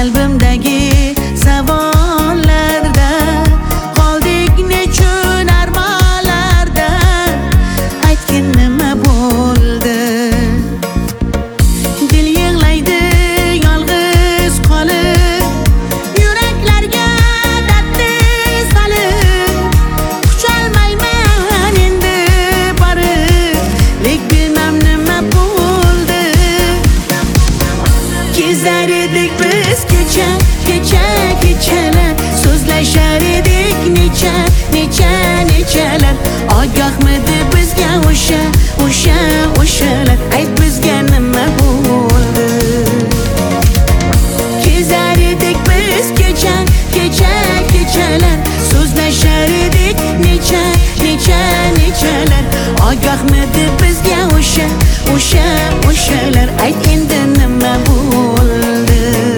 qalbimdagi savollarda qoldik nechun armonlarda aytgin nima bo'ldi dil yig'laydi yolg'iz qolib yuraklarga dardni solib qucholmayman endi borib lek bilmam nima bo'ldi kezar edik biz kechalar so'zlashar edik nechalar ogohmidi bizga o'shalar ayt bizga nima bo'ldi kezar edik biz kechalar so'zlashar edik nechalar ogohmidi bizga o'shalar ayt endi nima bo'ldi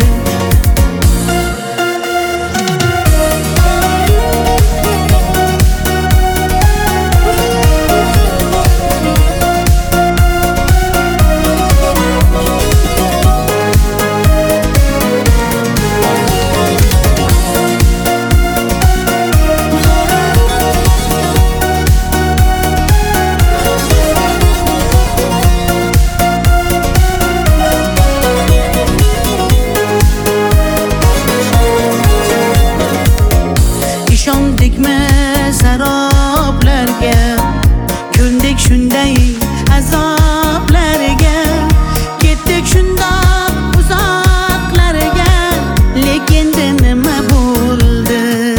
ishondikmi saroblarga ko'ndik shunday azoblarga ketdik shundoq uzoqlarga lek endi nima bo'ldi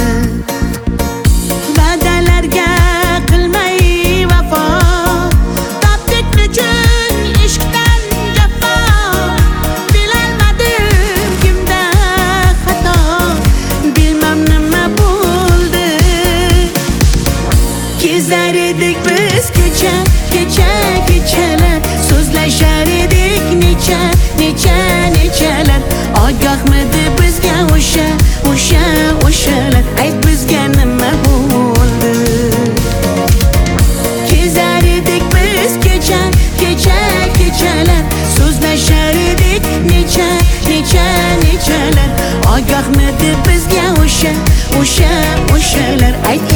va'dalarga qilmay vafo topdik nechun ishqdan jafo bilolmadim kimda xato bilmam nima bo'ldi kezar edik biz kechalar so'zlashar edik nechalar ogohmidi bizga o'shalar ayt bizga nima bo'ldi kezar edik biz kechalar so'zlashar edik nechalar ogohmidi bizga o'shalar ayt